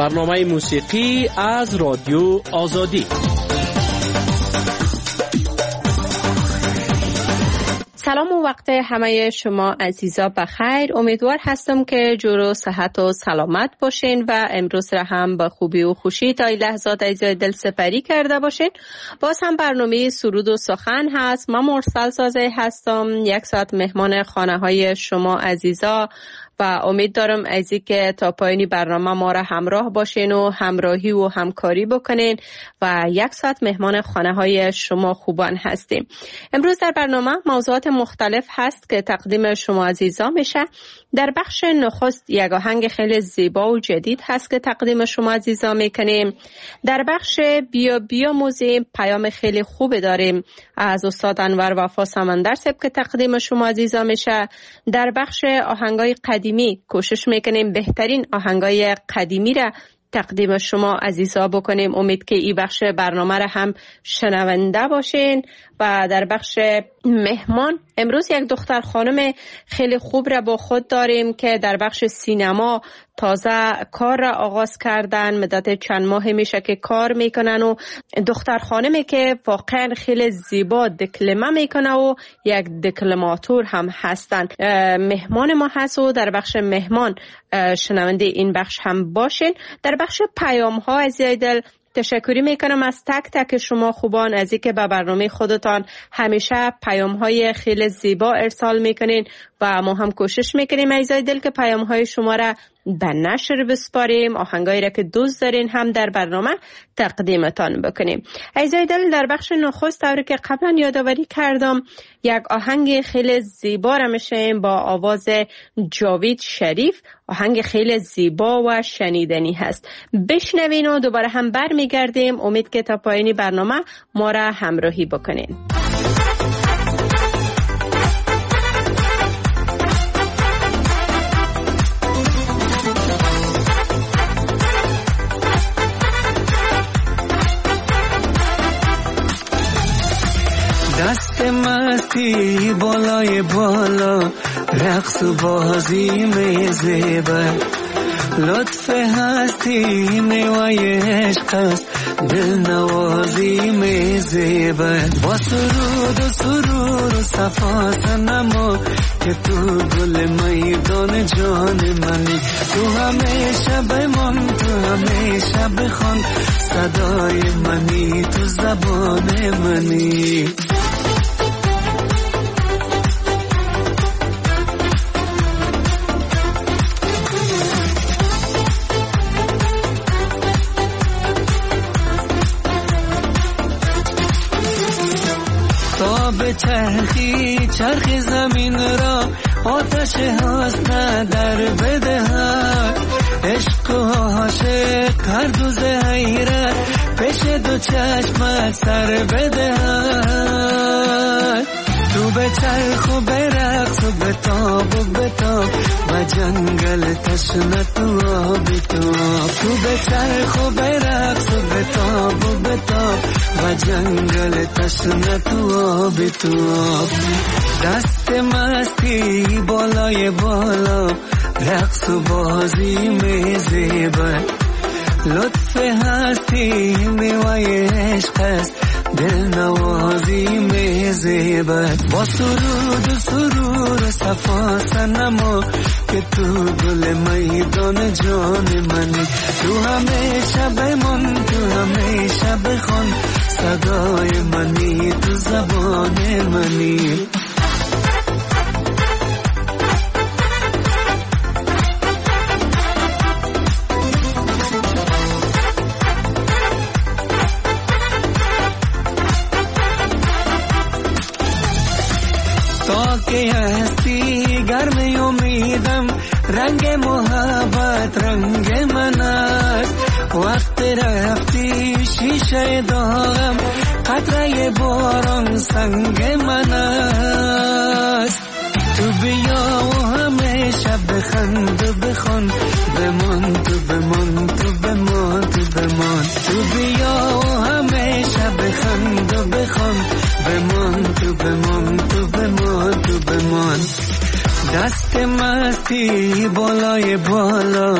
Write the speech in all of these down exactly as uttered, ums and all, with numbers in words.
برنامه موسیقی از رادیو آزادی. سلام و وقت همه شما عزیزا بخیر. امیدوار هستم که جور و صحت و سلامت باشین و امروز را هم با خوبی و خوشی تا این لحظات عزیزای دل سپری کرده باشین. باز هم برنامه سرود و سخن هست. من مرسل سازه هستم، یک ساعت مهمان خانه های شما عزیزا و امید دارم ازی که تا پایانی برنامه ما را همراه باشین و همراهی و همکاری بکنین و یک ساعت مهمان خانه های شما خوبان هستیم. امروز در برنامه موضوعات مختلف هست که تقدیم شما عزیزا میشه. در بخش نخست یک آهنگ خیلی زیبا و جدید هست که تقدیم شما عزیزا میکنیم. در بخش بیا بیا موزیم پیام خیلی خوب داریم از استاد انور وفا سمندر صاحب که تقدیم شما عزیزا میشه. در بخش آهنگای قدیمی کوشش میکنیم بهترین آهنگای قدیمی را تقدیم شما عزیزا بکنیم. امید که این بخش برنامه را هم شنونده باشین. و در بخش مهمان امروز یک دختر خانم خیلی خوب را با خود داریم که در بخش سینما تازه کار را آغاز کردن. مدت چند ماه میشه که کار میکنن و دختر خانمی که واقعا خیلی زیبا دکلمه میکنه و یک دکلماتور هم هستن. مهمان ما هست و در بخش مهمان شنونده این بخش هم باشین. در بخش پیام ها عزیزای دل تشکری میکنم از تک تک شما خوبان از اینکه به برنامه خودتان همیشه پیام های خیلی زیبا ارسال میکنین و ما هم کوشش میکنیم عزیزای دل که پیام های شما را به نشر بسپاریم، آهنگایی را که دوست دارین هم در برنامه تقدیمتان بکنیم. عزیزای دل در بخش نخست طوری که قبلا یادآوری کردم یک آهنگ خیلی زیبا را میشیم با آواز جاوید شریف. آهنگ خیلی زیبا و شنیدنی هست. بشنوین و دوباره هم برمیگردیم. امید که تا پایانی برنامه ما را همراهی بکنین. دست مستی بالای بالا رقص و بازی میزیبه لطف هستی میوای عشق است دل نوازی میزیبه با سرود و سرور و صفا سنما که تو گل میدان جان منی تو همیشه بمان تو همیشه بخوان صدای منی تو زبان منی به چرخی چرخ زمین را آتش حسن در بده ها عشق و عاشق هر دو زهیرت پیش دو چشمت سر بده ها تو به چرخ و به رقص و به تاب و به تاب و جنگل تشنه تو آبی تو تو به چرخ و به رقص و به تاب و به تاب و جنگل تشنه تو آبی تو دست مستی بالای بالا رقص و بازی میزیبه لطف هستی میوای عشق است دل نوازی میزیبه با سرود و سرور و صفا سنما که تو گل میدان جان منی تو همیشه بمان تو همیشه بخوان صدای منی تو زبان منی که هستی گرم امیدم رنگ محبت رنگ من است وقت رفتی شیشه داغم قطره باران سنگ من است تو بیا و همیشه بخند و بخوان بمان تو بمان تو بمان تو بمان تو بیا و همیشه بخند و بخوان بمان تو بمان تو بمان تو بمان دست مستی بالای بالا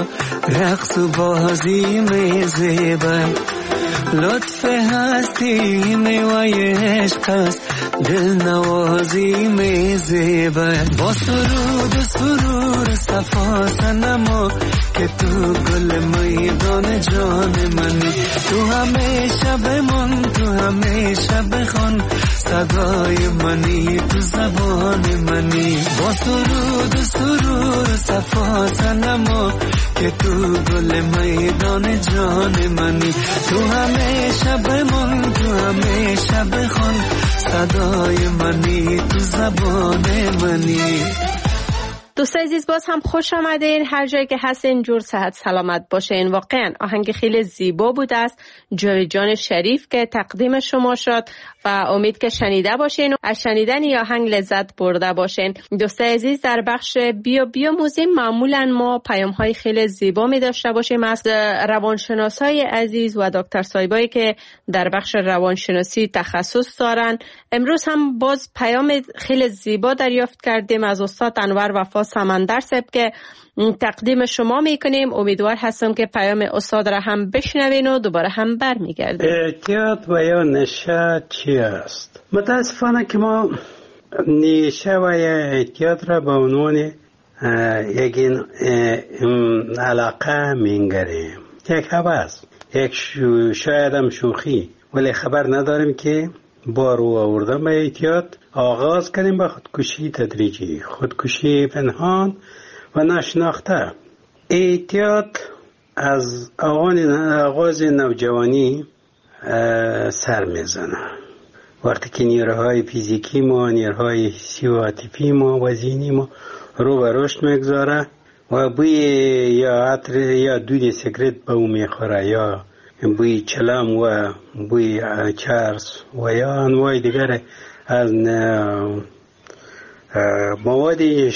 رقص و بازی میزیبن لطف هستی میوای عشق است دل نوازی میزیبن با سرود و سرور صفا سنما که تو گل میدان جان منی تو همیشه بمان تو همیشه بخوان صدای منی تو زبان منی با سرود و سرور صفا سنما که تو گل میدان جان منی تو همیشه بمان تو همیشه بخوان صدای منی تو زبان منی. دوستای عزیز باز هم خوش آمدین. هر جایی که هستین جور صحت سلامت باشین. واقعا آهنگ خیلی زیبا بوده است جاوید جان شریف که تقدیم شما شد و امید که شنیده باشین و از شنیدن این آهنگ لذت برده باشین. دوستای عزیز در بخش بیا بیا موزیم معمولا ما پیام های خیلی زیبا می داشته باشیم از روانشناسای عزیز و دکتر صاحبایی که در بخش روانشناسی تخصص دارن. امروز هم باز پیام خیلی زیبا دریافت کردیم از استاد انور وفا سمندر صاحب که تقدیم شما میکنیم. امیدوار هستم که پیام استاد را هم بشنوین و دوباره هم برمیگردیم. احتیاط و یا نشه چی است؟ متاسفانه که ما نشه و یا احتیاط را به عنوان یک علاقه میگریم، یک هوس، یک شو شاید هم شوخی، ولی خبر نداریم که با رو آوردن به احتیاط آغاز کنیم به خودکشی تدریجی، خودکشی پنهان و نشناخته. احتیاط از آغاز نوجوانی سر میزنه، وقتی که نیروهای فیزیکی ما، نیروهای حسی و عاطفی ما و ذهنی ما رو به رشد میگذاره و بوی یا عطر یا دود سیگرت به او میخوره یا بوی چلم و بوی چرس و یا انواع دیگر از موادی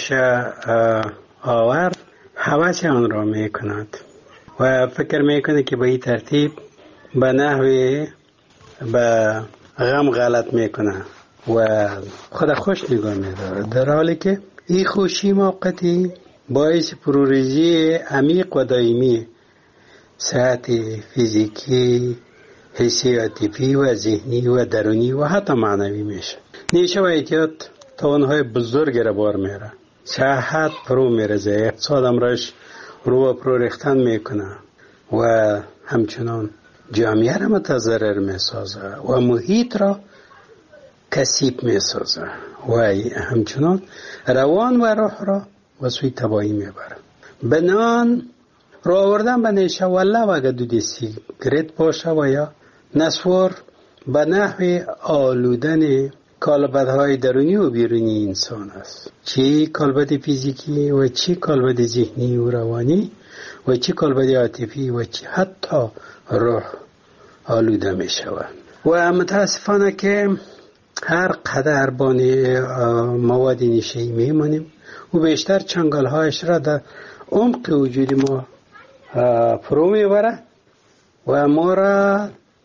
آور هوس آن را میکند و فکر میکنه که به این ترتیب به نحوی به غم غلط میکنه و خود خوش نگاه میداره، در حالی که این خوشی موقتی باعث پروریزی عمیق و دائمی صحت فیزیکی، حسی، عاطفی و ذهنی و درونی و حتی معنوی میشه. نیشه و احتیاط توانهای بزرگ را بار میره، صحت فرو میرزه، اقتصاد امرش رو و پرو ریختن میکنه و همچنان جامعه را متضرر میسازه و محیط را کثیف میسازه و همچنان روان و روح را و سوی تباهی میبره. بنان رو آوردن به نیشه والله و اگر دود سیگرت باشه و یا نسوار به نحو آلودن کالبدهای درونی و بیرونی انسان است، چی کالبد فیزیکی و چی کالبد ذهنی و روانی و چی کالبد عاطفی و چی حتی روح آلوده می شود. و متاسفانه که هر قدر با مواد نشه‌ای میمانیم و بیشتر چنگال هایش را در عمق وجود ما فرو میبره و ما را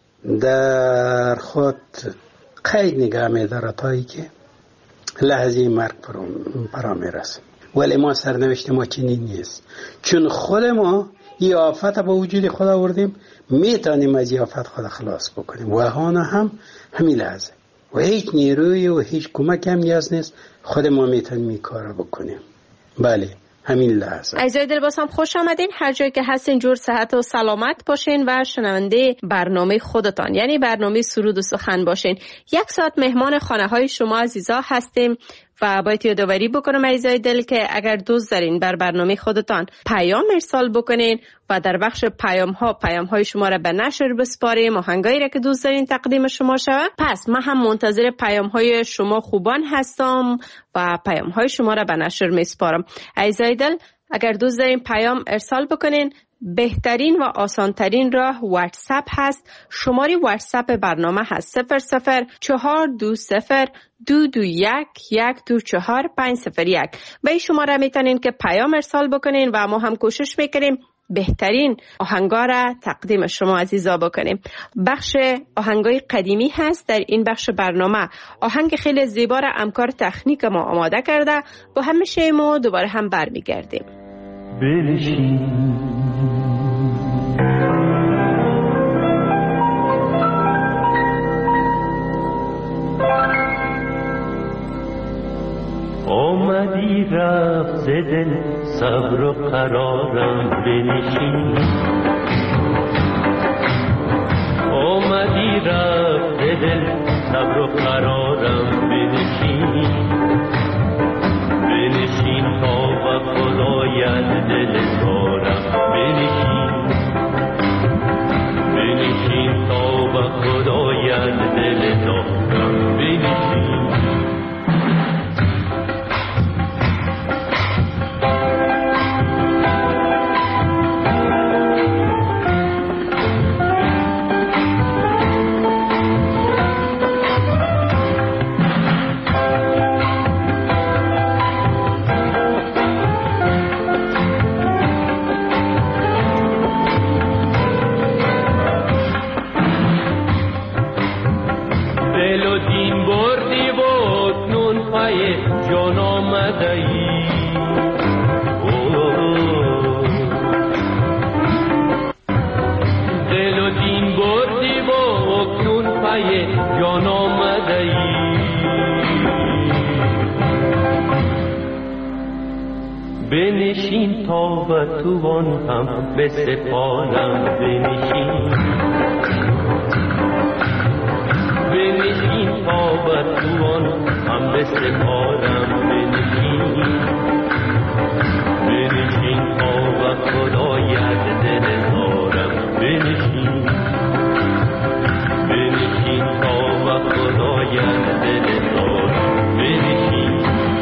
در خود قید نگاه میداره تایی که لحظه مرگ فرا میرسه. ولی ما سرنوشت ما چنین نیست، چون خود ما این آفت با وجود خود آوردیم، میتونیم از این آفت خود خلاص بکنیم و آن هم همین لحظه و هیچ نیروی و هیچ کمک هم نیاز نیست، خود ما میتونیم این کار بکنیم. بله همین لحظه. عزیزای دل باز هم خوش آمدین. هر جایی که هستین جور صحت و سلامت باشین و شنونده برنامه خودتان یعنی برنامه سرود و سخن باشین. یک ساعت مهمان خانه های شما عزیزا هستیم و باید یادآوری بکنم عزیزای دل که اگر دوست دارین بر برنامه خودتان پیام ارسال بکنین و در بخش پیام ها پیام های شما را به نشر بسپاریم، آهنگایی را که دوست دارین تقدیم شما شود. پس من هم منتظر پیام های شما خوبان هستم و پیام های شما را به نشر میسپارم. عزیزای دل اگر دوست دارین پیام ارسال بکنین، بهترین و آسانترین راه واتساپ هست. شماره واتساپ برنامه هست صفر صفر چهار دو صفر دو دو یک یک دو چهار پنج صفر یک. به این شماره میتونین که پیام ارسال بکنین و ما هم کوشش میکنیم بهترین آهنگا را تقدیم شما عزیزا بکنیم. بخش آهنگای قدیمی هست در این بخش برنامه. آهنگ خیلی زیبا را همکار تکنیک ما آماده کرده. با همیشه ما دوباره هم برمیگردیم. بنشین آمدی رفت ز دل صبر و قرارم بنشین، آمدی رفت ز دل صبر و قرارم بنشین، بنشین تا به خدایت دل دارم بنشین، بنشین تا به خدایت دل دارم بنشین. بنشین تا به توان هم به سپارم بنشین، بنشین تا به توان هم به سپارم بنشین، بنشین تا به خدایت دل دارم بنشین، بنشین تا به خدایت دل دارم بنشین.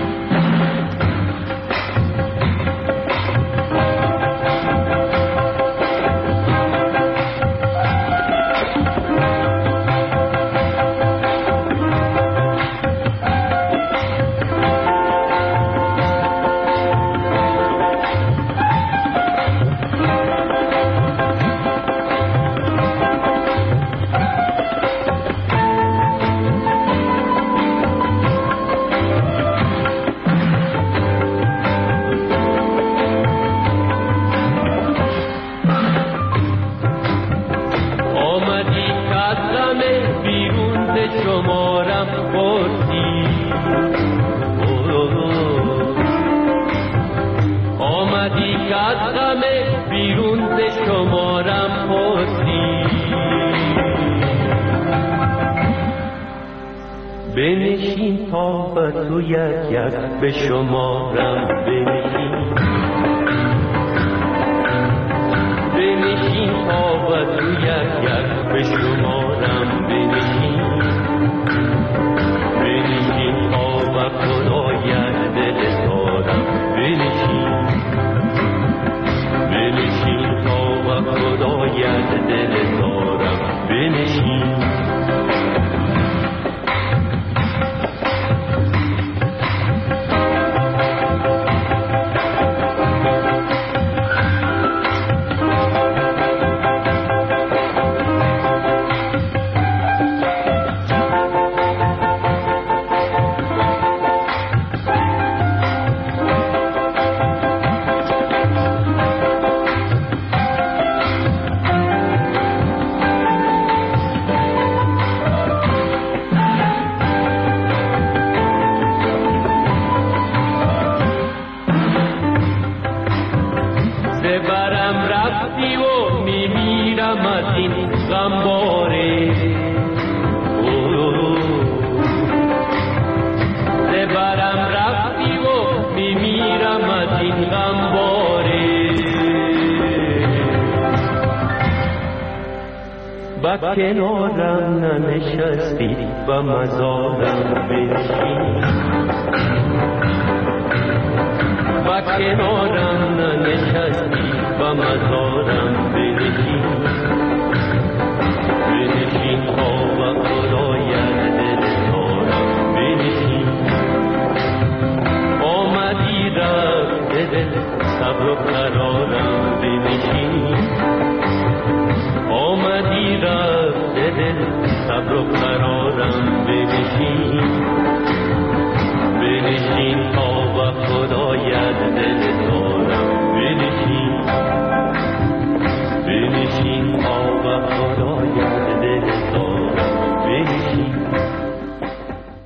بنشین تا به تو یک یک به شمارم بنشین، بنشین تا به تو یک یک به شمارم بنشین، بنشین تا به خدایت دل دارم بنشین، بنشین تا به خدایت دل دارم بنشین. با کنارم ننشستی و مزارم بنشین، با کنارم ننشستی و مزارم بنشین، بنشین تا به خدایت دل دارم بنشین، آمدی رفت دل صبر و قرارم بنشین، آمدی رفت دل صبر و قرارم بنشین، بنشین تا به خدایت دل دارم بنشین.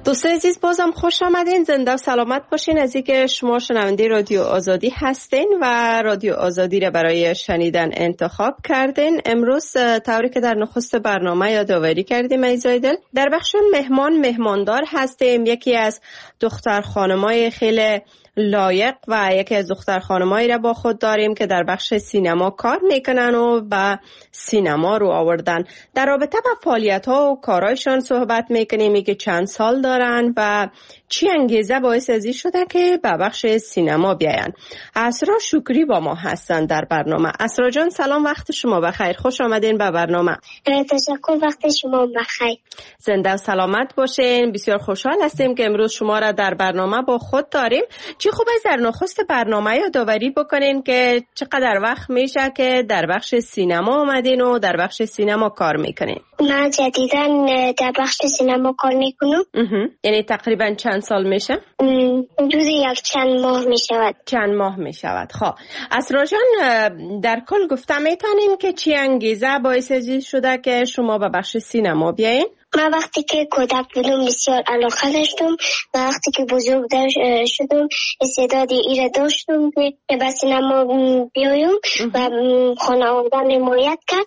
دوستان عزیز بازم خوش آمدین، زنده و سلامت باشین. از اینکه شما شنونده رادیو آزادی هستین و رادیو آزادی را برای شنیدن انتخاب کردین. امروز طوری که در نخست برنامه یادآوری کردیم ایزایدل، در بخش مهمان مهماندار هستیم. یکی از دختر خانمای خیلی لایق و یکی از دختر خانمایی را با خود داریم که در بخش سینما کار میکنن و به سینما رو آوردن. در رابطه با فعالیت ها و کارایشان صحبت میکنیم که چند سال دارن و چی انگیزه باعث ازی شده که به بخش سینما بیاین. اسرا شکری با ما هستن در برنامه. اسرا جان سلام، وقت شما بخیر، خوش آمدین به برنامه. تشکر، وقت شما بخیر. زنده و سلامت باشین. بسیار خوشحال هستیم که امروز شما را در برنامه با خود داریم. چی خوب است در نخست برنامه یادآوری بکنین که چقدر وقت میشه که در بخش سینما آمدین و در بخش سینما کار میکنین؟ من جدیداً در بخش سینما کار میکنم. یعنی تقریبا چند سال میشه؟ حدود یک چند ماه میشود. چند ماه میشود. خب اسرا جان، در کل گفته میتونیم که چی انگیزه باعث شده که شما به بخش سینما بیاین؟ من وقتی که کودک بودم بسیار علاقه داشتم و وقتی که بزرگ شدم استعدادی ایره داشتم که به سینما بیایم و خانواده‌ام حمایت کرد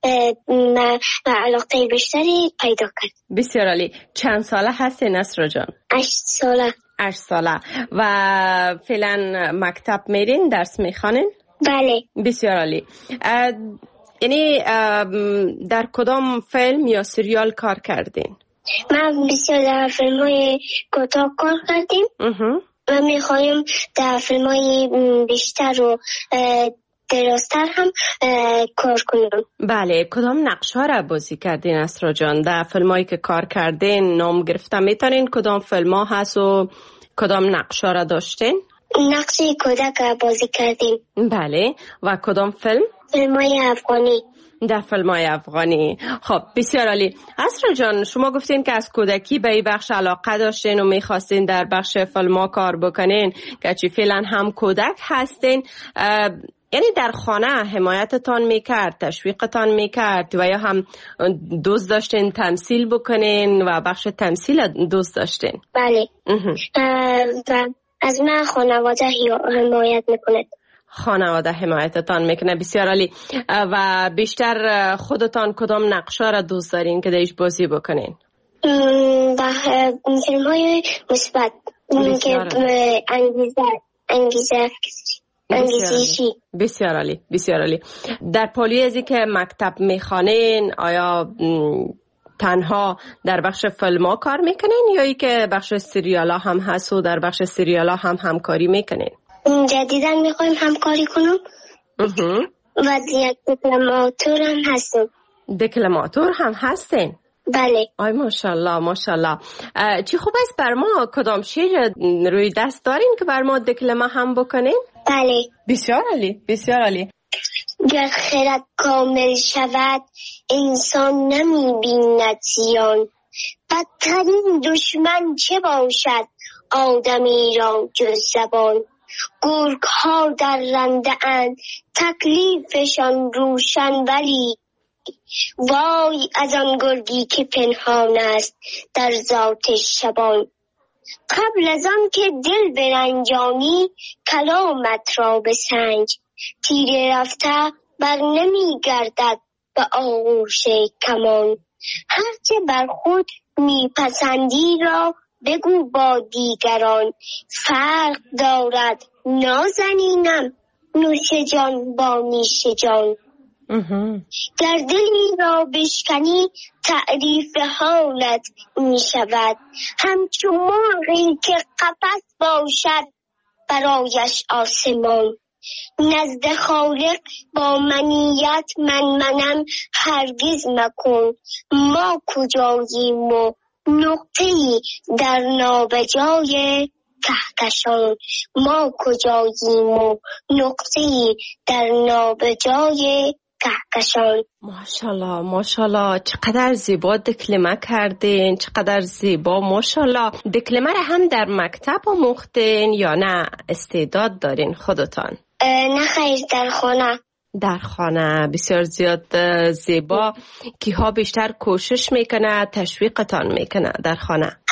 و علاقه بیشتری پیدا کرد. بسیار عالی. چند ساله هستین اسرا جان؟ هشت ساله. هشت ساله. و فعلا مکتب میرین، درس میخوانین؟ بله. بسیار عالی. یعنی در کدام فیلم یا سریال کار کردین؟ من بسیار در فیلم های کوتاه کار کردیم و میخوایم در فیلم های بیشتر و درازتر هم کار کنم. بله، کدام نقشه را بازی کردین اسرا جان؟ در فیلم هایی که کار کردین نام گرفته میتونین کدام فیلم ها هست و کدام نقشه را داشتین؟ نقشه کودک را بازی کردیم. بله. و کدام فیلم؟ فیلم‌های افغانی. در فیلم‌های افغانی. خب بسیار عالی. اسرا جان، شما گفتین که از کودکی به این بخش علاقه داشتین و میخواستین در بخش فیلم‌ها کار بکنین که چی فعلا هم کودک هستین. یعنی در خانه حمایتتان میکرد، تشویقتان میکرد و یا هم دوست داشتین تمثیل بکنین و بخش تمثیل دوست داشتین؟ بله. و از من خانواده حمایت میکنه. خانواده حمایتتان میکنه. بسیار عالی. و بیشتر خودتان کدام نقشه را دوست دارین که دیش بازی بکنین؟ با فیلم های مثبت که انگیزه انگیزه انگیزشی. بسیار عالی. بسیار عالی. در پالی ازی که مکتب میخوانین آیا تنها در بخش فیلم ها کار میکنین یا ای که بخش سریال ها هم هست و در بخش سریال ها هم همکاری میکنین؟ جدیداً میخوایم همکاری کنم و یک دکلماتور هم هستم. دکلماتور هم هستین؟ بله. آی ماشاءالله ماشاءالله. چی خوب است بر ما کدام شیر روی دست دارین که بر ما دکلمه هم بکنین؟ بله. بسیار عالی. بسیار عالی. گر خرد کامل شود انسان نمی بیند زیان، بدترین دشمن چه باشد آدمی را جز زبان. گرگ ها در رنده اند تکلیفشان روشن، ولی وای از آن گرگی که پنهان است در ذات شبان. قبل از آن که دل برنجانی کلامت را بسنج، تیر رفته بر نمی گردد به آغوش کمان. هرچه بر خود می پسندی را بگو با دیگران، فرق دارد نازنینم نوش جان با نیش جان. در دلی را بشکنی تعریف حالت می شود، همچون مرغی که قفس باشد برایش آسمان. نزد خالق با منیت من منم هرگز مکن، ما کجاییم و نقطه‌ای در نابجای کهکشان. ما کجاییم و نقطه‌ای در نابجای کهکشان. ماشاءالله ماشاءالله، چقدر زیبا دکلمه کردین، چقدر زیبا. ماشاءالله. دکلمه را هم در مکتب آموختین یا نه استعداد دارین خودتان؟ نه خیر، در خانه. در خانه. بسیار زیاد زیبا. کی ها بیشتر کوشش میکنه تشویقتان میکنه در خانه؟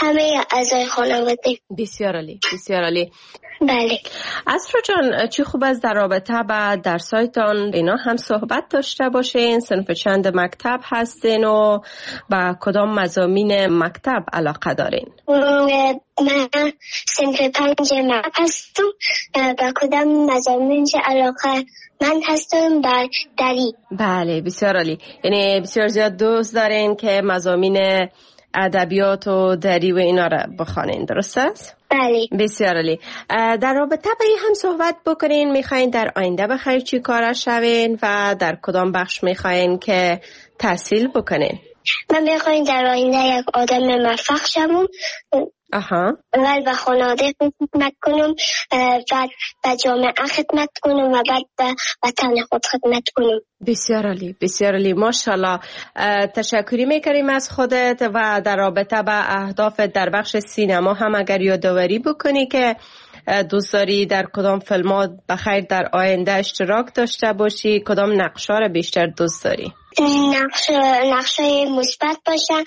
همه اعضای خانواده. بسیار عالی، بسیار عالی. بله. اسرا جان، چی خوب است در رابطه با درسایتان اینا هم صحبت داشته باشین؟ صنف چند مکتب هستین و با کدام مضامین مکتب علاقه دارین؟ من صنف پنج مکتب هستم. با کدام مضامین علاقه من هستم؟ با دری. بله، بسیار عالی. یعنی بسیار زیاد دوست دارین که مضامین ادبیات و دری و اینا را بخوانین، درست است؟ بله. بسیار عالی. در رابطه با این هم صحبت بکنین، میخواین در آینده بخیر چی کار شوین و در کدام بخش میخواین که تحصیل بکنین؟ من میخواین در آینده یک آدم موفق شوم. آها. اول به خانواده خدمت کنم، بعد به جامعه خدمت کنم و بعد به وطن خود خدمت کنم. بسیار عالی، بسیار عالی، ماشاءالله. تشکری میکنیم از خودت و در رابطه با اهداف در بخش سینما هم اگر یادآوری بکنی که دوست داری در کدام فیلمات بخیر در آینده اشتراک داشته باشی، کدام نقشا را بیشتر دوست داری؟ نقش نقشای مثبت باشن،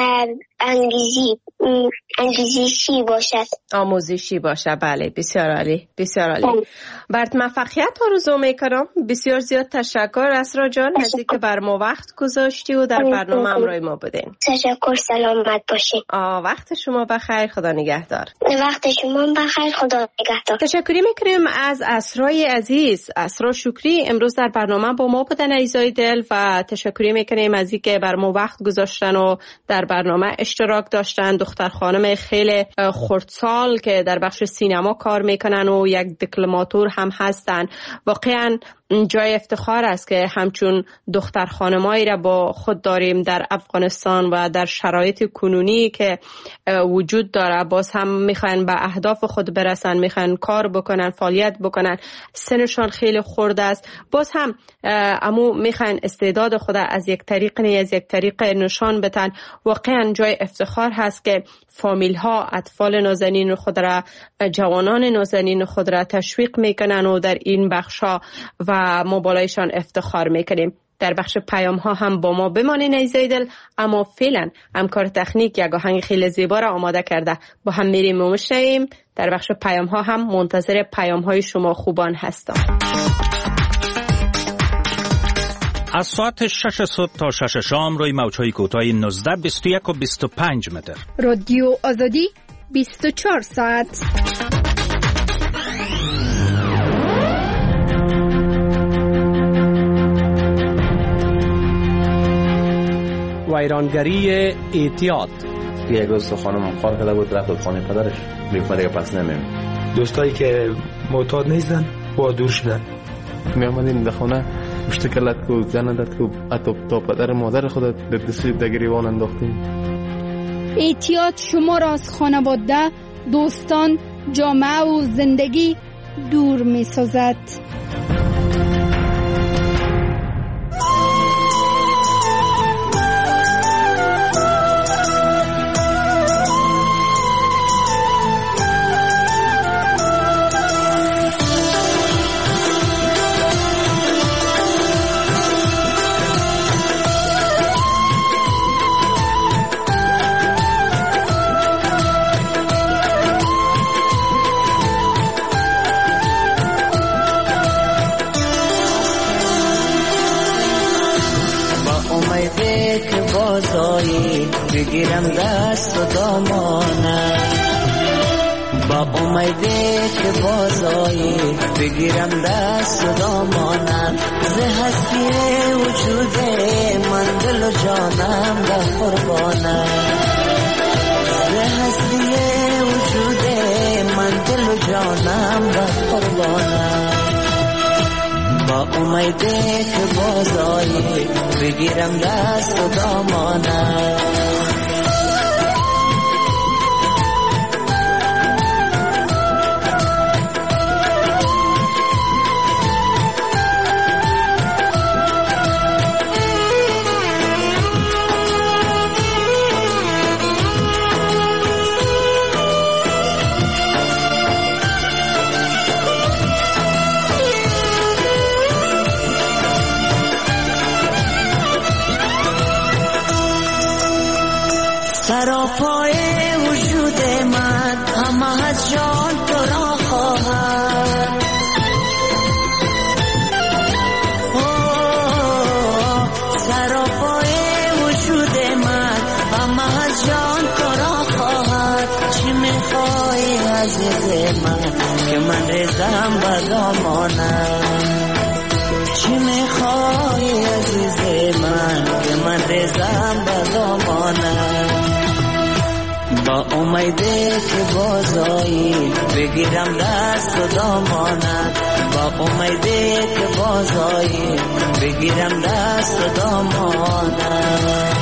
انگیزی انگیزشی باشد، آموزشی باشه. بله، بسیار عالی، بسیار عالی. برات موفقیت آرزو میکنم. بسیار زیاد تشکر اسرا جان از اینکه بر ما وقت گذاشتی و در برنامه همراه ما بودین. تشکر، سلامت باشین. آ وقت شما بخیر، خدا نگهدار. وقت شما بخیر، خدا نگهدار. تشکری میکنیم از اسرای عزیز، اسرا شکری، امروز در برنامه با ما بودن عزیزای دل و تشکری میکنیم از اینکه بر ما وقت گذاشتن و در برنامه اشتراک داشتن. دختر خانم خیلی خردسال که در بخش سینما کار میکنن و یک دکلماتور هم هستن. واقعا جای افتخار است که همچون دختر خانمایی را با خود داریم در افغانستان و در شرایط کنونی که وجود داره. باز هم میخوان به اهداف خود برسن، میخوان کار بکنن، فعالیت بکنن، سنشان خیلی خرد است. باز هم امو میخوان استعداد خود از یک طریق نه از یک طریق نشان بدن. واقعا جای افتخار هست که فامیل ها اطفال نازنین خود را، جوانان نازنین خود را تشویق میکنن و در این بخش ها و ما بالایشان افتخار میکنیم. در بخش پیام ها هم با ما بمانین عزیزای دل، اما فعلا همکار تکنیک یک آهنگ خیلی زیبا را آماده کرده، با هم میریم و میشنویم. در بخش پیام ها هم منتظر پیام های شما خوبان هستم. از ساعت شش صبح تا شش شام روی موج‌های کوتاه نوزده، بیست و یک و بیست و پنج متر. رادیو آزادی بیست و چهار ساعت. ویرانگری اعتیاد. یک روز خانم کار کرده بود، رفت خانه پدرش، میگفت دیگه پس نمیم. دوستایی که معتاد نیستن با دور شدن. می آمدیم در خانه مشتکلت کو زن داد کو حتی تا پدر مادر خود در دستی در گریبان انداختیم. اعتیاد شما را از خانواده، دوستان، جامعه و زندگی دور می سازد. بگیرم دست و دامانه، با امیده که بازایی بگیرم دست و دامانه. ز هستی وجود من دل و جانم به قربانه، ز هستی وجود من دل و جانم به قربانه. با امیده که بازایی بگیرم دست و دامانه. پای وجود من همه از جان تو را خواهد. سر و پای وجود من همه از جان تو را خواهد. چی میخوای عزیز من که من ریزم به دامانم؟ چی میخوای عزیز من که من ریزم به دامانم؟ با امیده که بازایی بگیرم دست و دامانت. با امیده که بازایی بگیرم دست و دامانت.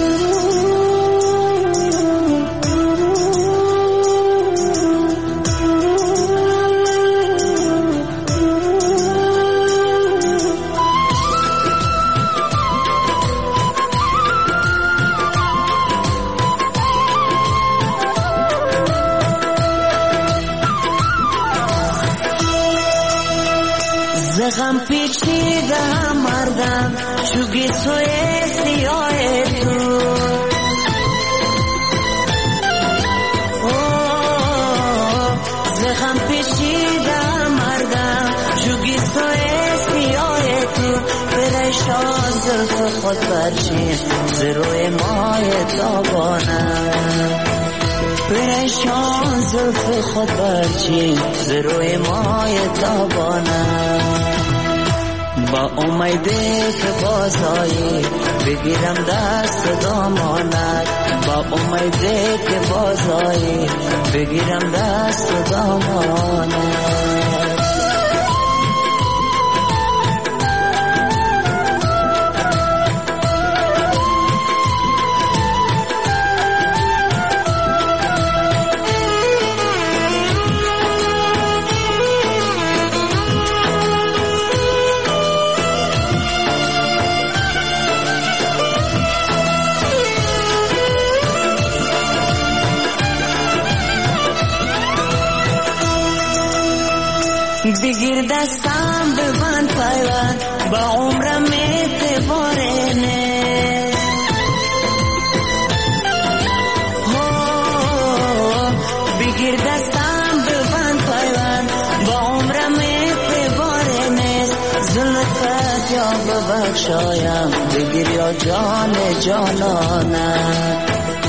غم پیچیده مردم چوگی سوی سیاه تو. زغم پیچیده مردم چوگی سوی سیاه تو. پریشان زلف خود برچین زروی ماه تابانم. پریشان زلف خود برچین زروی ماه تابانم. با امیده که بازایی بگیرم دست دامانت. با امیده که بازایی بگیرم دست دامانت. بگیر دستم ببند پیوند با عمرم اعتباره نیست. بگیر دستم ببند پیوند با عمرم اعتباره نیست. زلفت یا ببخشایم بگیر یا جان جانانم.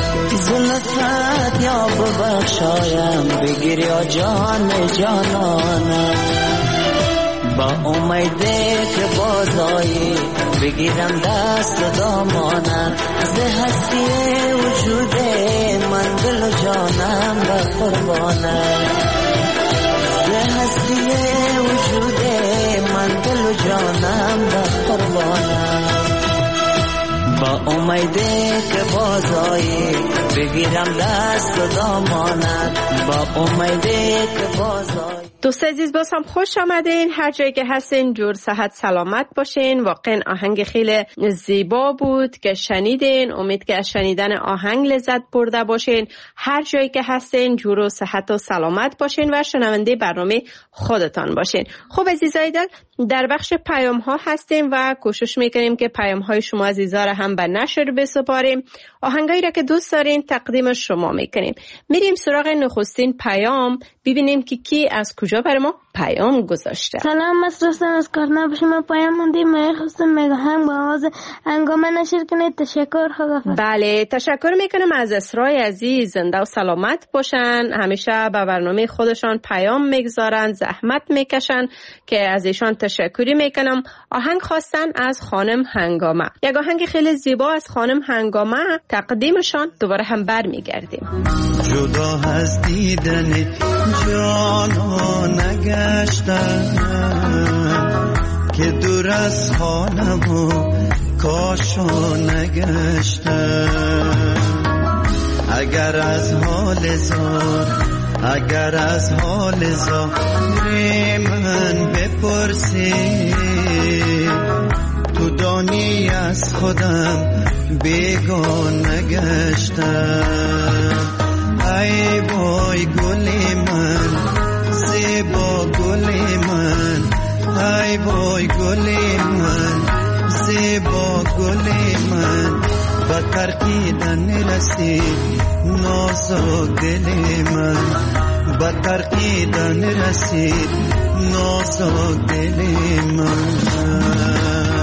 زلفت یا ببخشایم بگیر یا جان جانانم. با امیده که بازایی بگیرم دست دامانت. ز هستی وجود من دل و جانم به قربانت. ز هستی وجود من دل و جانم به قربانت. با امیده که بازایی بگیرم دست و دامانت. با امیده که بازایی. دوست عزیز باز هم خوش آمدین. هر جایی که هستین جور صحت سلامت باشین. واقعا آهنگ خیلی زیبا بود که شنیدین. امید که از شنیدن آهنگ لذت برده باشین. هر جایی که هستین جور و صحت و سلامت باشین و شنونده برنامه خودتان باشین. خب عزیزای دل، در بخش پیام ها هستیم و کوشش میکنیم که پیام های شما عزیزا را هم به نشر بسپاریم. آهنگایی را که دوست دارین تقدیم شما میکنیم. میریم سراغ نخستین پیام، ببینیم که کی از کجا بر ما پیام گذاشته. سلام، مصرستان از کارناب شما پیام موندیم. من خواستم میگم با آواز هنگامه نشر کنید. تشکر. خداحافظ. بله تشکر میکنم از اسرای عزیز. زنده و سلامت باشن. همیشه به برنامه خودشان پیام میگذارن، زحمت میکشن که از ایشان تشکری میکنم. آهنگ خواستن از خانم هنگامه. یک آهنگ خیلی زیبا از خانم هنگامه تقدیمشان دوباره هم برمیگردیم. جدا از دیدن جانا نگشتم که دور از خانم و کاشو نگشتم. اگر از حال زار اگر از حال زار من بپرسی، تو دانی از خودم بیگانه گشتم. ای وای گل من، زیبا گل من، ای وای گل من، زیبا گل من، با ترکیدن رسید نازک دل من، به ترقیدن رسید نازک دل من.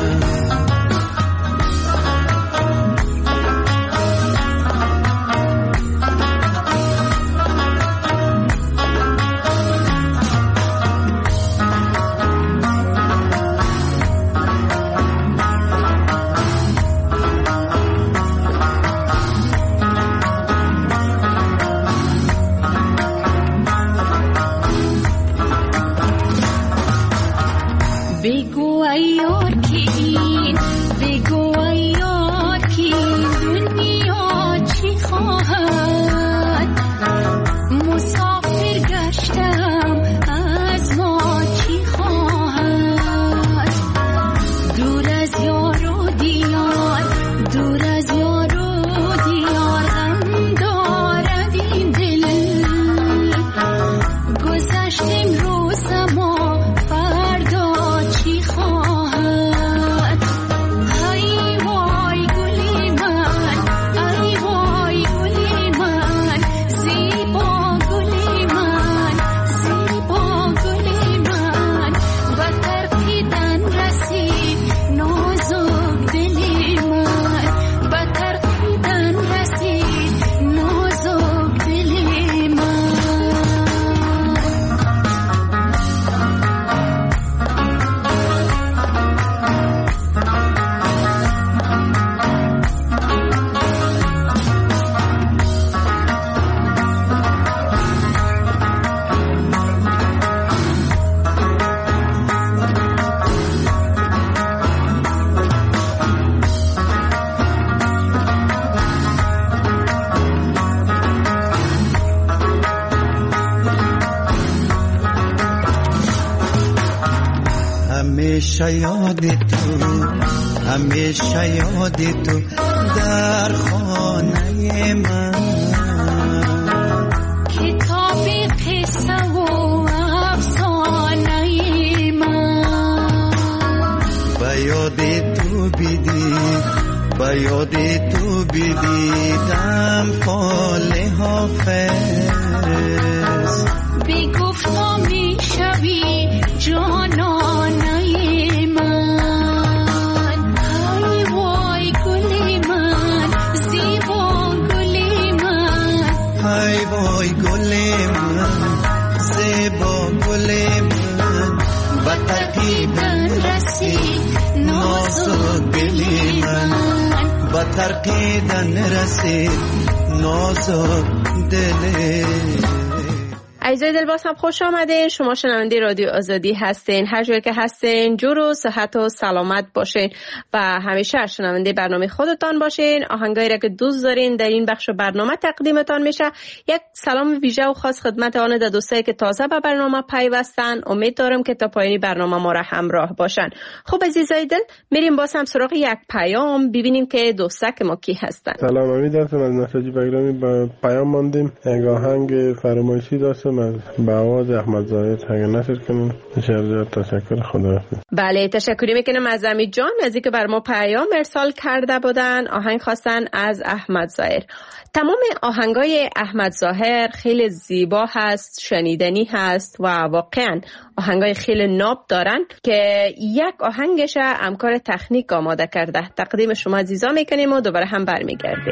همیشه یاد تو، همیشه یاد تو در خانه من، کتاب قصه و افسانه من، به یاد تو بدید، به یاد تو بدیدم فال حافظ، بگفتم می شوی جانانه من، ای وای گل من، زیبا گل من، ای وای گل من، زیبا گل من، به ترقیدن رسید نازک دل من، به ترقیدن رسید نازک دل. عزیزای دل باز هم خوش آمدین. شما شنونده رادیو آزادی هستین. هر جایی که هستین جور و صحت و سلامت باشین و همیشه شنونده برنامه خودتان باشین. آهنگایی را که دوست دارین در این بخش برنامه تقدیمتان میشه. یک سلام ویژه و خاص خدمت آن دوستایی که تازه به برنامه پیوستن. امید دارم که تا پایان برنامه ما را همراه باشن. خب عزیزای دل میریم باز هم سراغ یک پیام ببینیم که دوستک ما کی هستن. سلام، امید هستم از نساجی بگرامی. با پیام ماندیم. یک آهنگ فرمایشی داشتم از با آواز احمد ظاهر. اگه نشر کنیم بسیار تشکر. خدا. بله تشکری میکنم از امید جان از اینکه بر ما پیام ارسال کرده بودن. آهنگ خواستن از احمد ظاهر. تمام آهنگای احمد ظاهر خیلی زیبا هست، شنیدنی هست و واقعا آهنگای خیلی ناب دارن که یک آهنگش همکار تکنیک آماده کرده. تقدیم شما عزیزا میکنیم و دوباره هم برمیگردیم.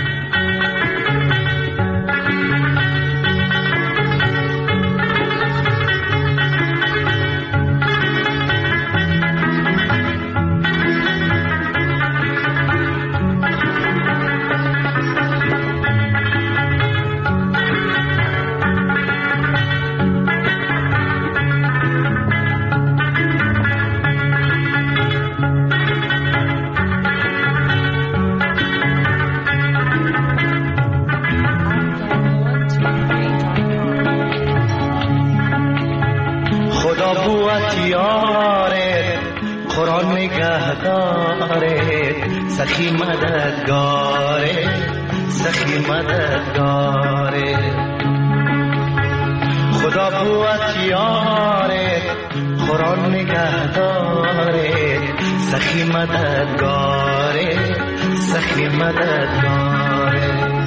قرآن نگهداره، سخی مددگاره، سخی مددگاره. خدا قوتیاره، قرآن نگهداره، سخی مددگاره، سخی مددگاره.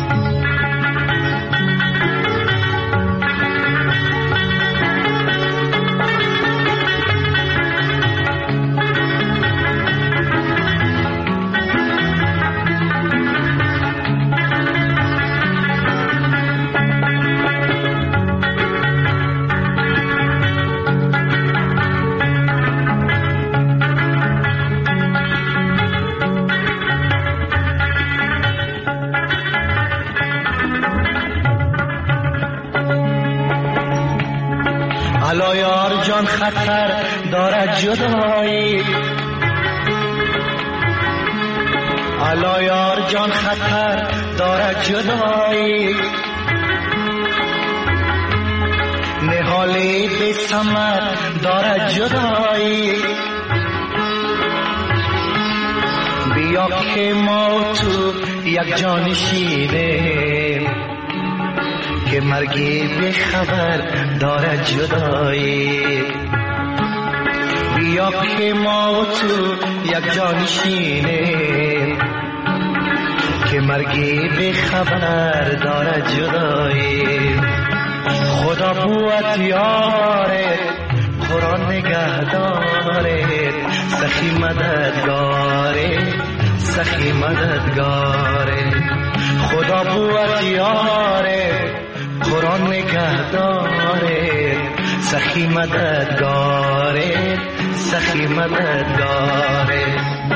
الا یار جان خطر دارد جدایی، الا یار جان خطر دارد جدایی، نهالی بی ثمر دارد جدایی. بیا که ما تو یک جانشینیم که مرگی بی خبر دارد جدایی. بیا که ما تو یک جانشینیم که مرگی بی خبر دارد جدایی. خدا بود یاره قرآن نگهداره، سخی مددگاره سخی مددگاره. خدا بود یاره قرآن نگهداره، سخی مددگاره سخی مددگاره.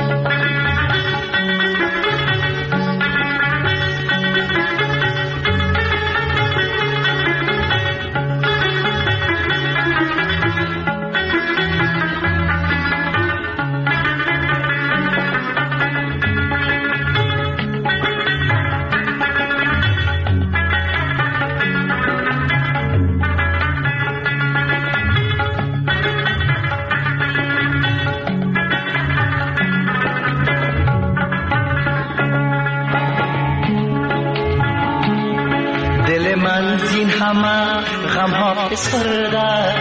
زین همه غم ها پسرده،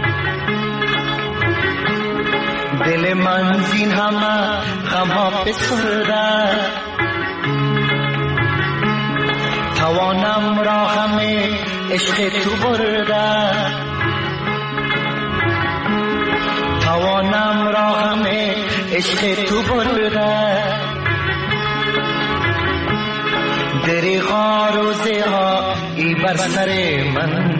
دل من زین همه غم ها پسرده. توانم را همه عشق تو برده، توانم را همه عشق تو برده. دریغا روزه ها ای بر سر من،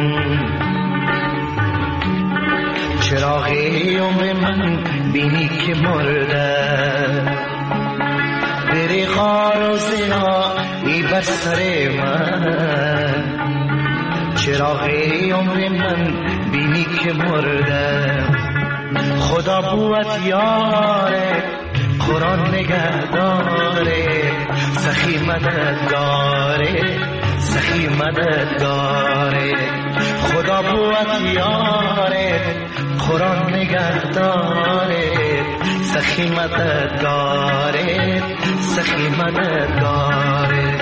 چراغ عمر من بینی که مرده. دریغا روزه ها ای بر سر من، چراغ عمر من بینی که مرده. خدا بود یاره قرآن نگهداره، سخی مددگاره سخی مددگاره. خدا بود یاره قرآن نگهداره، سخی مددگاره سخی مددگاره.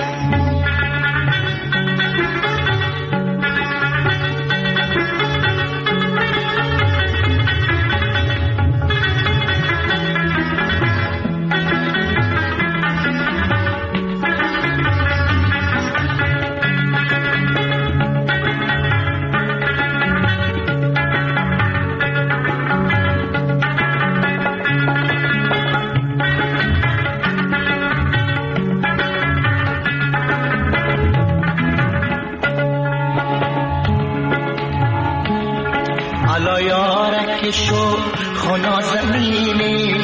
الا یارک شو خنا زمینی،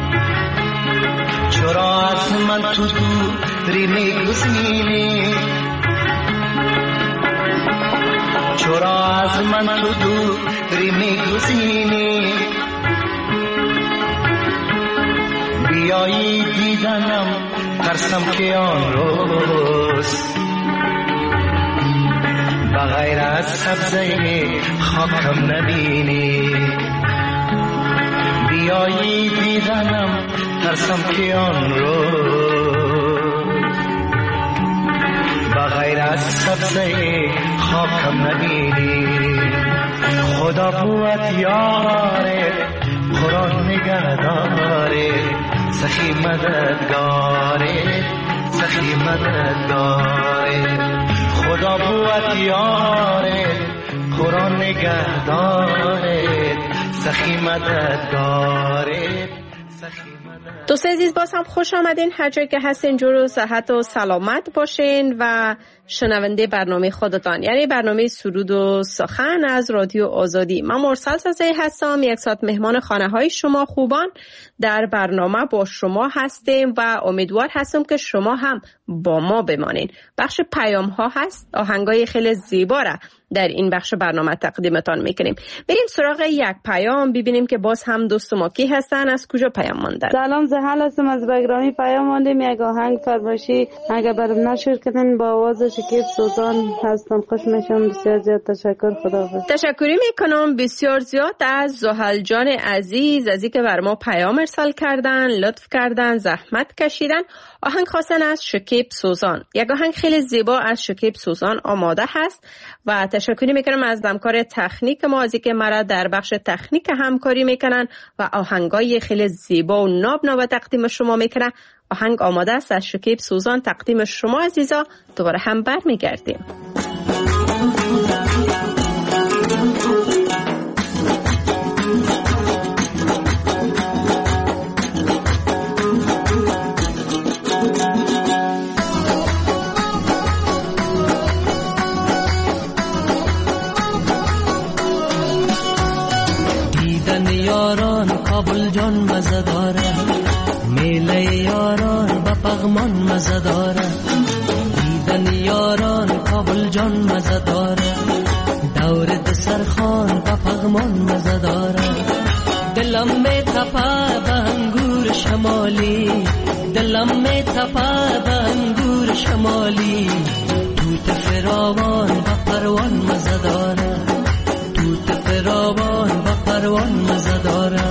چرا از من تو دوری میگزینی، چرا از من تو دوری میگزینی. بیایی دیدنم ترسم که آن روز بغیر از سبزه خاکم نبینی. بیایی دیدنم ترسم که آن روز بغیر از سبزه خاکم نبینی. خدا بود یاره قرآن نگهداره، سخی مددگاره سخی مددگاره. خدا بود یاره قرآن نگهداره، سخی مددگاره. دوست عزیز باز هم خوش آمدین، هر جایی که هستین جور و صحت و سلامت باشین و شنونده برنامه خودتان، یعنی برنامه سرود و سخن از رادیو آزادی. من مرسل سازی هستم، یک ساعت مهمان خانه های شما خوبان در برنامه با شما هستیم و امیدوار هستم که شما هم با ما بمانین. بخش پیام ها هست، آهنگای خیلی زیبا را در این بخش برنامه تقدیمتان میکنیم. بریم سراغ یک پیام ببینیم که باز هم دوست ما کی هستن، از کجا پیام ماندن. سلام، زحل هستم از بگرامی. پیام ماندیم یک آهنگ فرمایشی اگه برام نشر کردن با آواز شکیب سوزان هستم. خوش میشم. بسیار زیاد تشکر. خداحافظ. تشکری میکنم بسیار زیاد از زحل جان عزیز، از اینکه بر ما پیام ارسال کردن، لطف کردن، زحمت کشیدن. آهنگ خواستن از شکیب سوزان. یک آهنگ خیلی زیبا از شکیب سوزان آماده هست و تشکر میکنم از همکار تکنیک ما از اینکه مرا در بخش تکنیک همکاری میکنن و آهنگای خیلی زیبا و ناب ناب تقدیم شما میکنن. آهنگ آماده است از شکیب سوزان تقدیم شما عزیزا. دوباره هم بر میگردیم. کابل جان مزه داره، میله یاران با پغمان مزه داره. دیدن یاران کابل جان مزه داره، دور دسرخان با پغمان مزه داره. دلم می تپه به انگور شمالی، دلم می تپه به انگور شمالی. توت فراوان با پروان مزه داره، توت فراوان با پروان مزه داره.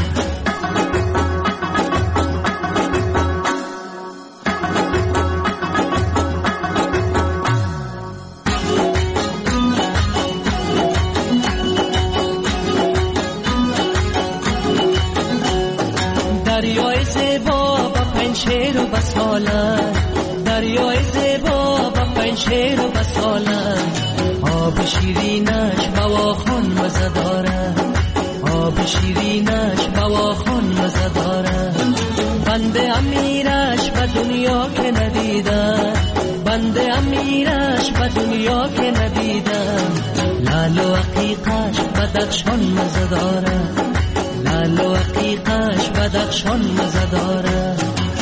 دریای زیبا با پنشیر و بساله، دریای زیبا با پنشیر و بساله. آب شیرینش بواخون مزه داره، آب شیرینش بواخون مزه داره. بنده امیرش به دنیا که ندیدم، بنده امیرش به دنیا که ندیدم. لال و عقیقش بدخشان مزه داره، لال و عقیقش بدخشان مزه داره.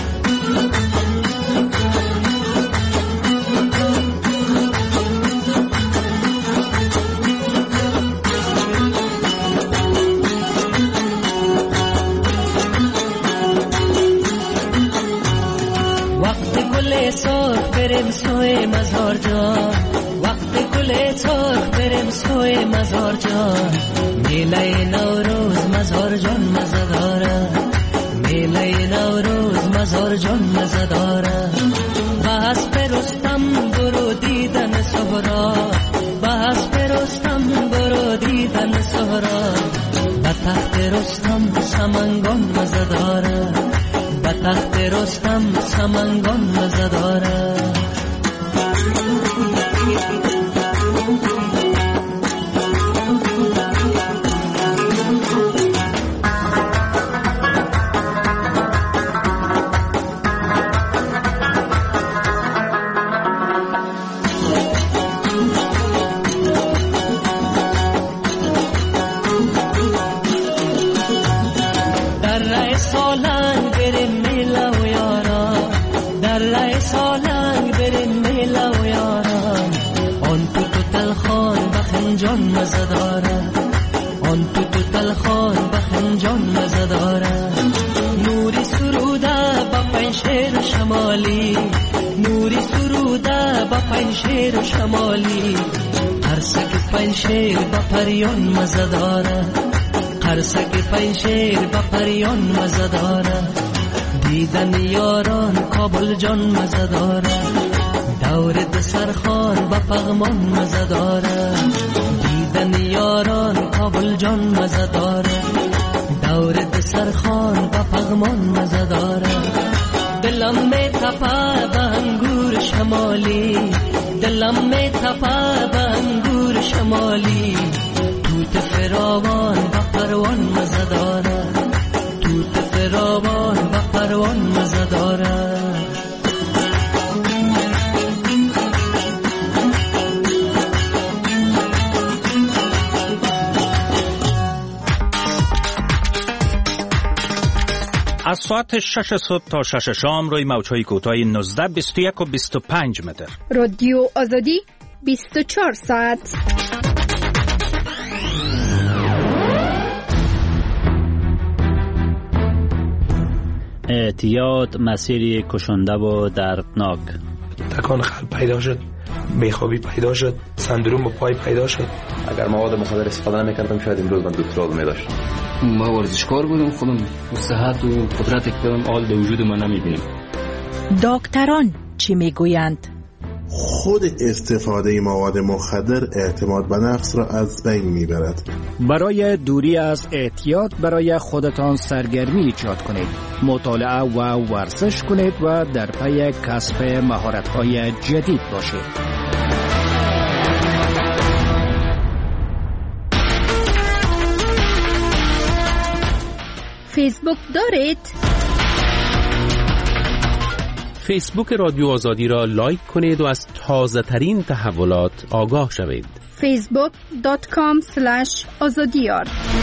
بریم سوی مزار جان، وقت گل سرخ بریم سوی مزار جان. میله نوروز مزار جان مزه داره، میله نوروز مزار جان مزه داره. بحث پرستم برو دیدن سهرا، بحث پرستم برو دیدن سهرا. به تخت رستم سمنگان مزه داره، به تخت رستم سمنگان مزه داره. جان مزه داره، آن تو تو تلخان بخن جان مزه داره. نوری سروده با پنشیر شمالی، نوری سروده با پنشیر شمالی. قرصک پنشیر با پریان مزه داره، قرصک پنشیر با پریان مزه داره. دیدن یاران کابل جان مزه داره، دور دسرخان با پغمان مزه داره. دیدن یاران کابل جان مزه داره، دور دسرخان با پغمان مزه داره. دلم می تپه به انگور شمالی، دلم می تپه به انگور شمالی. توت فراوان با پروان مزه داره، توت فراوان با پروان مزه داره. از ساعت شش صبح تا شش شام روی موج‌های کوتاه نوزده بیست و یک و بیست و پنج متر. رادیو آزادی بیست و چهار ساعت. اعتیاد مسیری کشنده و دردناک. تکان قلب پیدا شد، بیخوابی پیدا شد، سندروم با پای پیدا شد. اگر مواد مخدر استفاده نمی‌کردم شاید امروز من دکترا می‌داشتم. ما ورزشکار بودم، خودم صحت و قدرت کردم، حال در وجود من نمی‌بینم. دکتران چی میگویند؟ خود استفاده مواد مخدر اعتماد به نفس را از بین میبرد. برای دوری از اعتیاد برای خودتان سرگرمی ایجاد کنید، مطالعه و ورزش کنید و در پی کسب مهارت‌های جدید باشید. فیسبوک دارید؟ فیسبوک رادیو آزادی را لایک کنید و از تازه ترین تحولات آگاه شوید. فیسبوک دات کام اسلش آزادیار.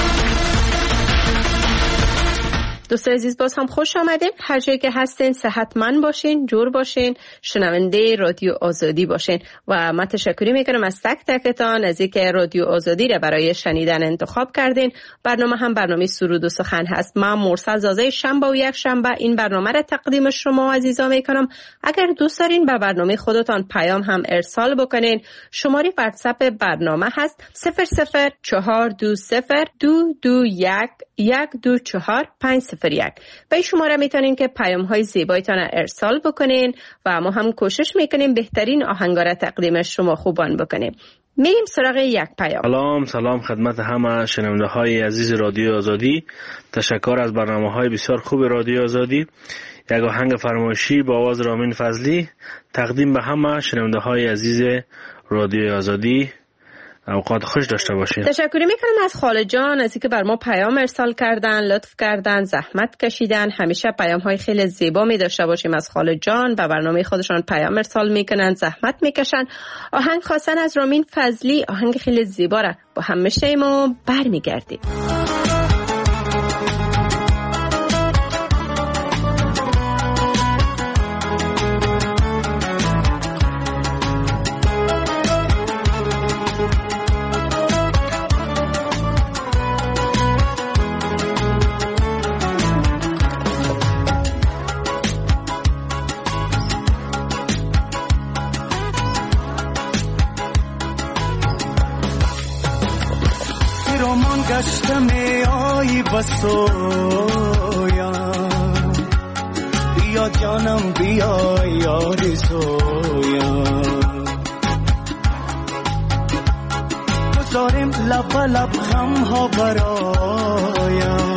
دوستان عزیز باز هم خوش آمدیم. هر جایی که هستین صحتمند باشین، جور باشین، شنونده رادیو آزادی باشین و من تشکری میکنم از تک تکتان از اینکه رادیو آزادی را برای شنیدن انتخاب کردین. برنامه هم برنامه سرود و سخن هست. من مرسل زازه شنبه و یک شنبه این برنامه را تقدیم شما عزیزان میکنم. اگر دوست دارین به برنامه خودتان پیام هم ارسال بکنین، شماره واتساپ برنامه هست صفر صفر چهار دو صفر دو دو یک یک دو چهار پنج صفر یک. به شماره میتونین که پیام های زیبایتان ارسال بکنین و ما هم کوشش میکنیم بهترین آهنگا را تقدیم شما خوبان بکنیم. میریم سراغ یک پیام. سلام سلام خدمت همه شنونده های عزیز رادیو آزادی. تشکر از برنامه های بسیار خوب رادیو آزادی. یک آهنگ فرمایشی با آواز رامین فضلی تقدیم به همه شنونده های عزیز رادیو آزادی. اوقات خوش داشته باشین. تشکر میکنم از خاله جان از اینکه بر ما پیام ارسال کردن، لطف کردن، زحمت کشیدن. همیشه پیام های خیلی زیبا می داشته باشیم از خاله جان و برنامه خودشان پیام ارسال میکنن، زحمت میکشن. آهنگ خواستن از رامین فضلی، آهنگ خیلی زیبا را با هم میشیم و برمیگردیم. گشتم آی بسویم، بیا جانم بیا یار سویم، گذاریم لب لب غم ها برایم،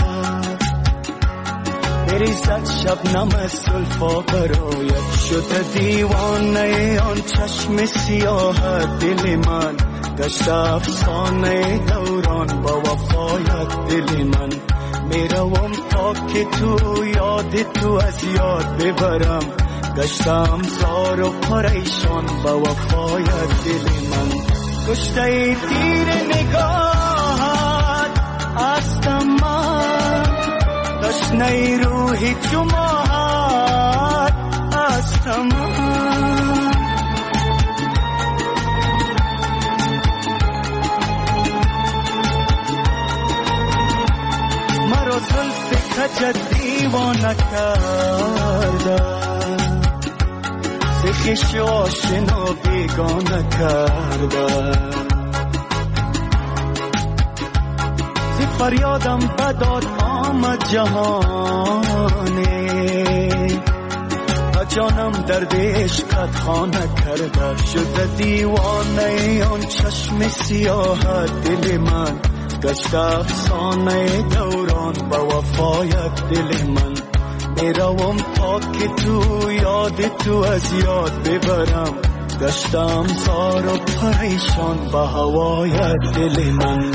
بریزد شبنم زلفا برایت، شده دیوانه آن چشم سیاه دل من، گشت افسانه دوران با وفایت دل من، میروم تا که تو یاد تو از یاد ببرم، گشتم زار و پریشان با وفایت دل من، کشته تیر نگاهت هستم من، تشنه روحی جماعت هستم من، زلف کجت دیوانه کردن، زخش آشنا بیگانه کردن، زی فریادم بداد آمد جهانه، جانم درد عشقت خانه کرده، شده دیوانه آن چشم سیاه دل من، گشت افسانه دوران با وفایت دل من، میروم تا که تو یاد تو از یاد ببرم، گشتم زار و پریشان با هوایت دل من.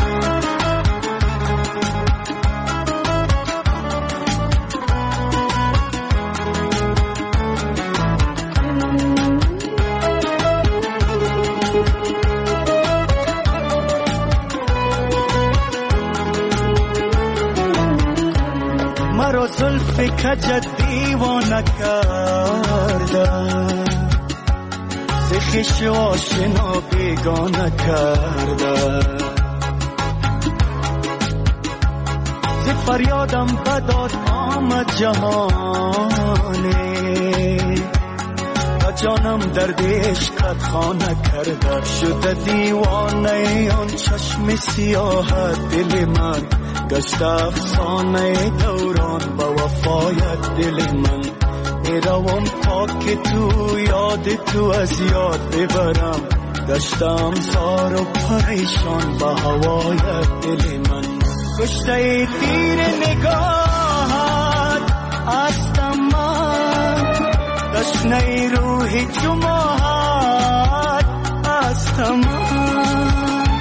زلف کجت دیوانه کردم ز خویش آشنا بیگانه کردم ز فریادم بداد آمد جهانی و جانم درد عشقت خانه کرده شده دیوانه آن چشم سیاهت دل من گشت افسانه دوران با وفایت دل من میروم تا که تو یاد تو از یاد ببرم گشتم زار و پریشان با هوایت دل من کشته تیر نگاهت هستم من تشنه روح جماعت هستم من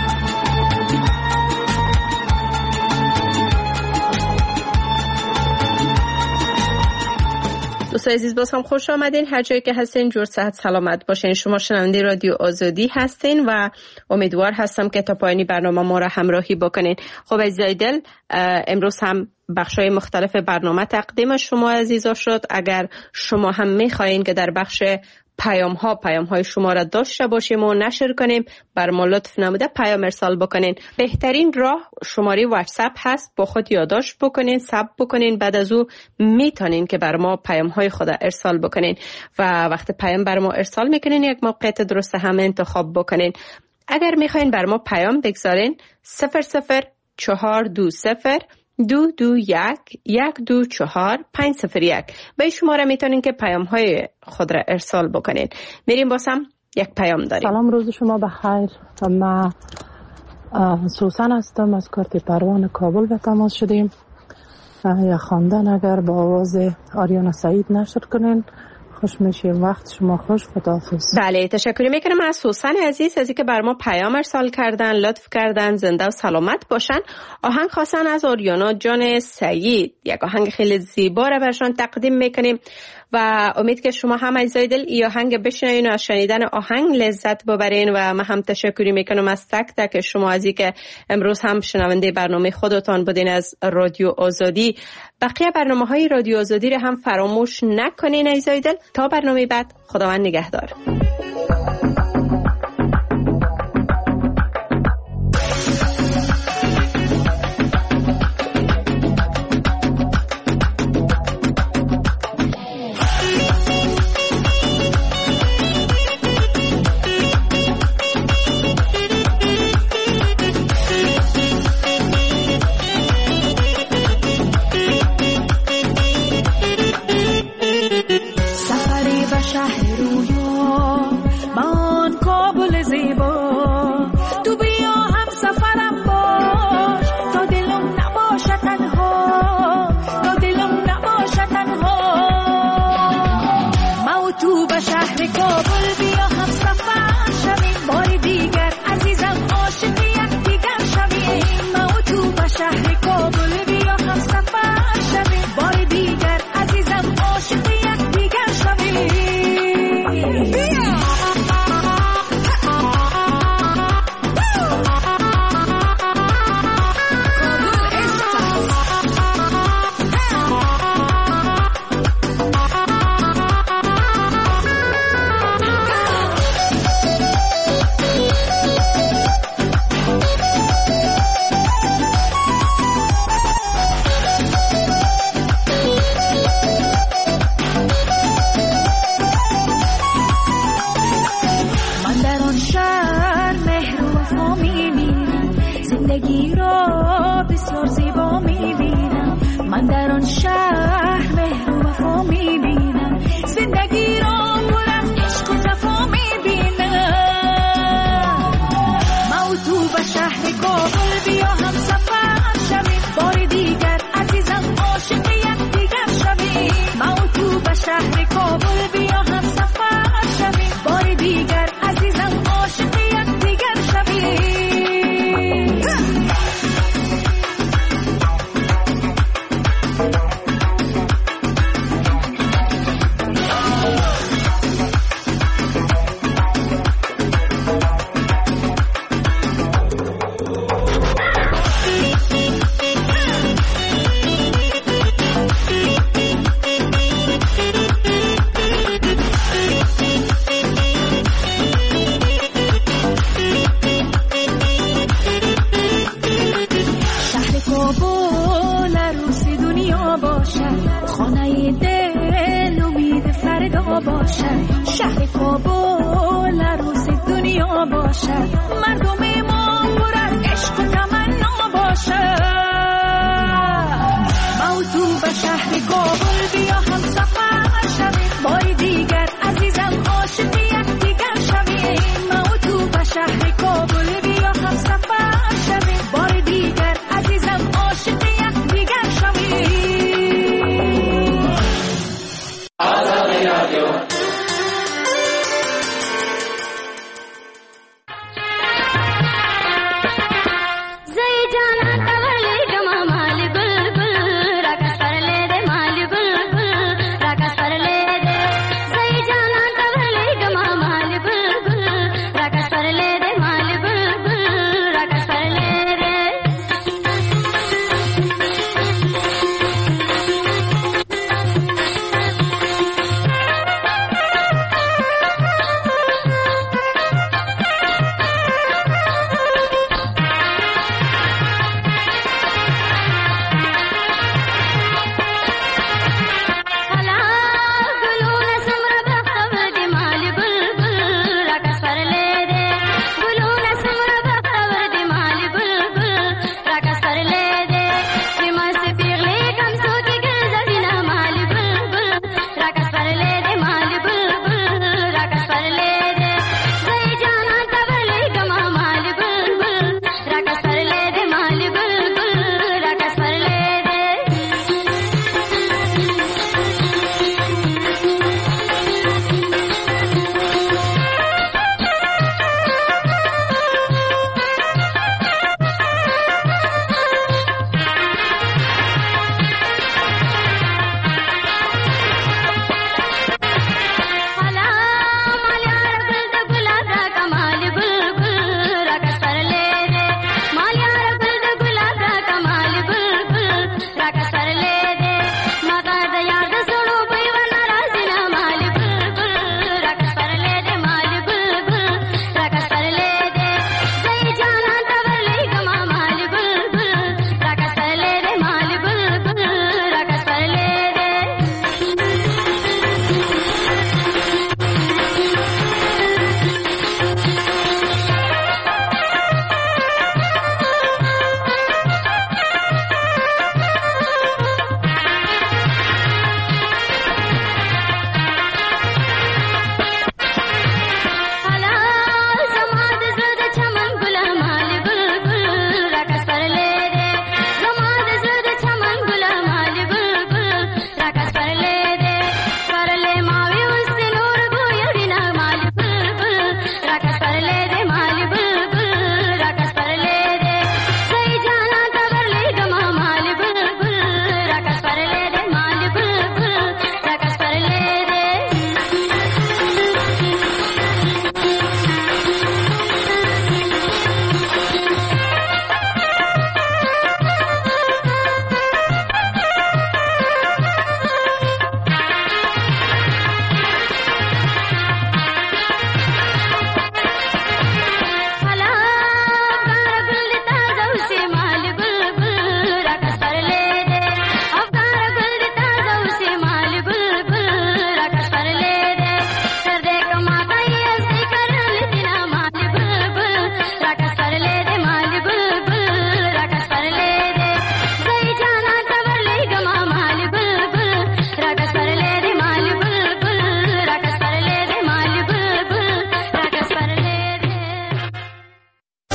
دوستان عزیز باز هم خوش آمدین هر جایی که هستین جور صحت سلامت باشین. شما شنونده رادیو آزادی هستین و امیدوار هستم که تا پایانی برنامه ما را همراهی بکنین. خب عزیزای دل امروز هم بخشای مختلف برنامه تقدیم شما عزیزا شد. اگر شما هم میخواین که در بخش پیام ها پیام های شما را داشته باشیم و نشر کنیم بر ما لطف نموده پیام ارسال بکنین. بهترین راه شماره واتساپ هست، با خود یادداشت بکنین، ثبت بکنین، بعد از او میتونین که بر ما پیام های خود ارسال بکنین و وقتی پیام بر ما ارسال میکنین یک موقعیت درست هم انتخاب بکنین. اگر میخواین بر ما پیام بگذارین صفر صفر چهار دو صفر دو دو یک یک دو چهار پنج صفر یک به شماره میتونین که پیام های خود را ارسال بکنین. میریم باسم یک پیام داریم. سلام، روز شما بخیر. من سوسن هستم از کارت پروان کابل به تماس شدیم. یا خواندن اگر با آواز آریانا سعید نشر کنین خوش میشیم. وقت شما خوش. خداحافظ. بله تشکر میکنم از سوسن عزیز از اینکه بر ما پیام ارسال کردن، لطف کردن، زنده و سلامت باشن. آهنگ خواستن از آریانا جان سعید، یک آهنگ خیلی زیبا را برشان تقدیم میکنیم و امید که شما هم عزیزای دل ای آهنگ بشنوین و از شنیدن آهنگ لذت ببرین و من هم تشکری میکنم از تک تک شما از اینکه امروز هم شنونده برنامه خودتان بودین از رادیو آزادی. بقیه برنامه های رادیو آزادی رو هم فراموش نکنین عزیزای دل. تا برنامه بعد، خداوند نگهدار. شهر کابل عروس دنیا باشد، مرد